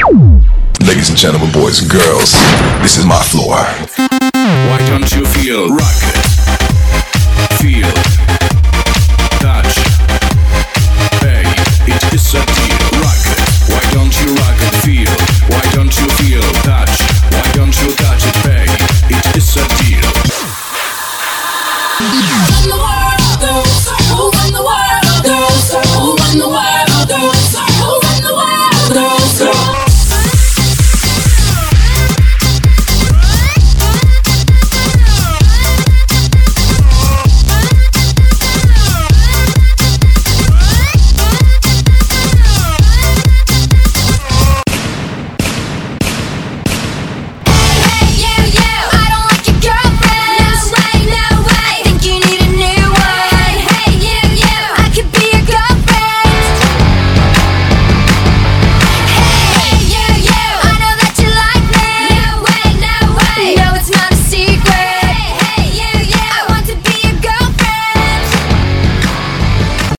Ladies and gentlemen, boys and girls, this is my floor. Why don't you feel rocket? Feel